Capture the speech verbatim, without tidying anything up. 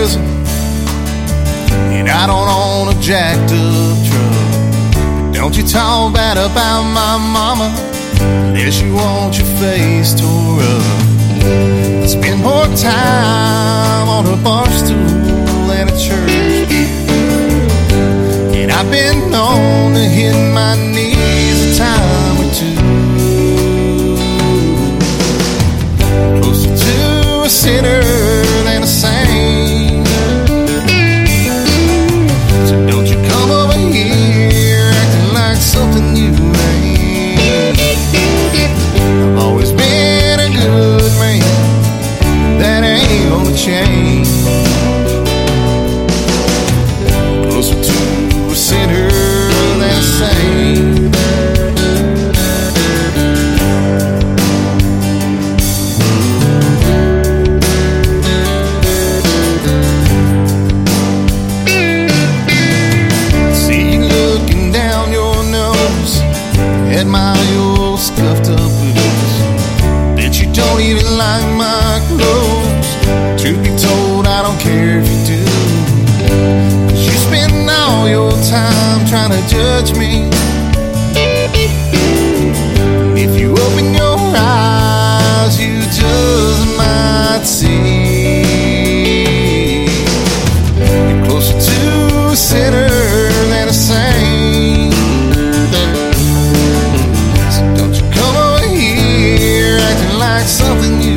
prison, and I don't own a jacked up truck. But don't you talk bad about my mama unless you want your face tore up. I spend more time on a bar stool than a church pew, and I've been known to hit my knees a time or two. Closer to a sinner than a saint. So don't you come over here acting like something you ain't. I've always been a good man, that ain't gonna change. Closer to a sinner than a saint. See you looking down your nose at my old scuffed up boots. Bet you don't even like my clothes. Truth be told, I don't care if you do, 'cause you spend all your time trying to judge me. And if you open your eyes, you just might see you're closer to a sinner than a saint. So don't you come over here acting like something you